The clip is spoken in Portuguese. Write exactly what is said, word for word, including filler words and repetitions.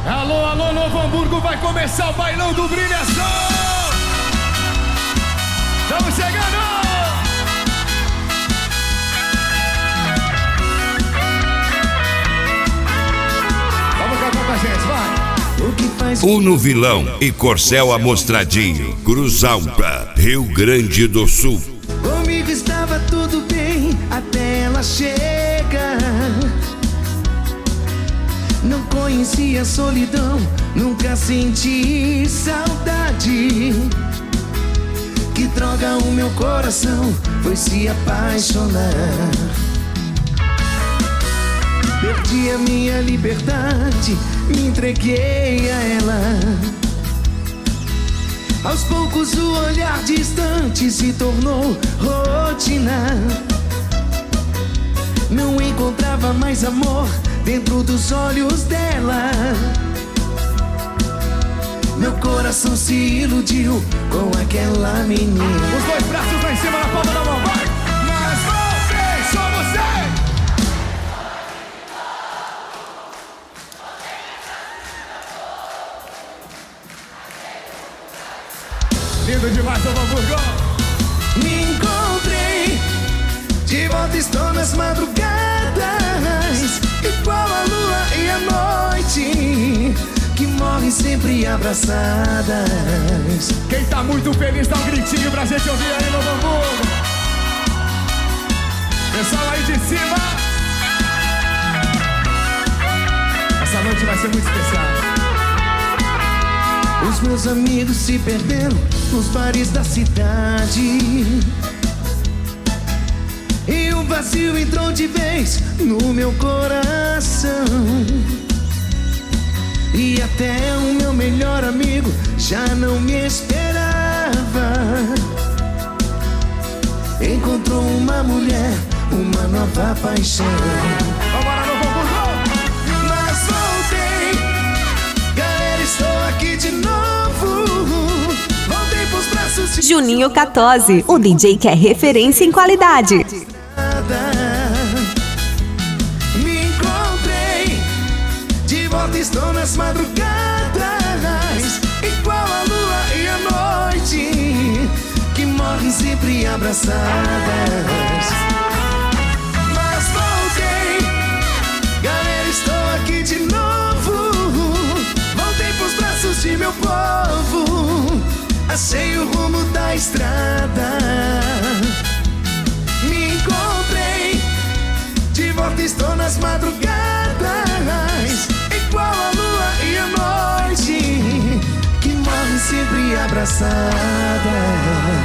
Alô, alô, Novo Hamburgo, vai começar o bailão do Brilhação. Estamos chegando. Vamos cantar com a gente, vai. Uno Vilão e Corcel Amostradinho, Cruzalpa, Rio Grande do Sul. Comigo estava tudo bem até ela chega. Não conhecia solidão, nunca senti saudade. Que droga, o meu coração foi se apaixonar. Perdi a minha liberdade, me entreguei a ela. Aos poucos o olhar distante se tornou rotina. Não encontrava mais amor dentro dos olhos dela. Meu coração se iludiu com aquela menina. Os dois braços lá em cima na palma da mão, vai! Mas voltei, só você! Lindo demais, Novo Hamburgo! Me encontrei, de volta estou nas madrugadas, igual a lua e a noite, que morrem sempre abraçadas. Quem tá muito feliz dá um gritinho pra gente ouvir aí, Novo Hamburgo. Pessoal aí de cima. Essa noite vai ser muito especial. Os meus amigos se perderam nos bares da cidade, e o vazio entrou de vez no meu coração. E até o meu melhor amigo já não me esperava. Encontrou uma mulher, uma nova paixão. Vambora, Novo Hamburgo! Mas voltei, galera, estou aqui de novo. Voltei pros braços de Juninho Catozzi, o D J que é referência em qualidade. Me encontrei, de volta estou nas madrugadas, igual a lua e a noite, que morrem sempre abraçadas. Mas voltei, galera, estou aqui de novo. Voltei pros braços de meu povo, achei o rumo da estrada. Me encontrei, de volta estou nas madrugadas, igual a lua e a noite, que morrem sempre abraçadas.